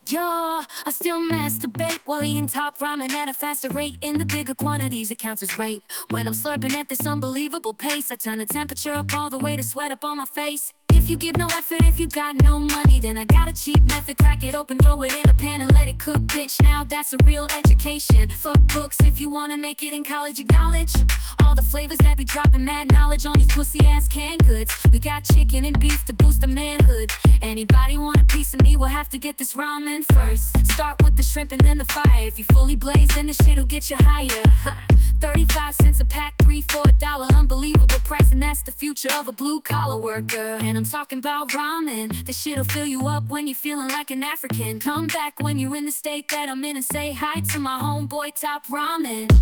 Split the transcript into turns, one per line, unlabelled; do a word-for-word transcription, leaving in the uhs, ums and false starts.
Yeah, I still masturbate while eating top ramen at a faster rate. In the bigger quantities, it counts as rape. When I'm slurping at this unbelievable pace, I turn the temperature up all the way to sweat up on my face. If you give no effort, if you got no money, then I got a cheap method. Crack it open, throw it in a pan and let it cook, bitch. Now that's a real education. Fuck books if you wanna make it in college, acknowledge all the flavors that be dropping mad knowledge on these pussy ass canned goods. We got chicken and beef to boost the manhood. Anybody want a piece of me will have to get this ramen first. Start with the shrimp and then the fire. If you fully blaze, then the shit'll get you higher. thirty-five cents a pack, three for a dollar. Unbelievable price, and that's the future of a blue-collar worker. And I'm talking about ramen. This shit'll fill you up when you're feeling like an African. Come back when you're in the state that I'm in and say hi to my homeboy Top Ramen.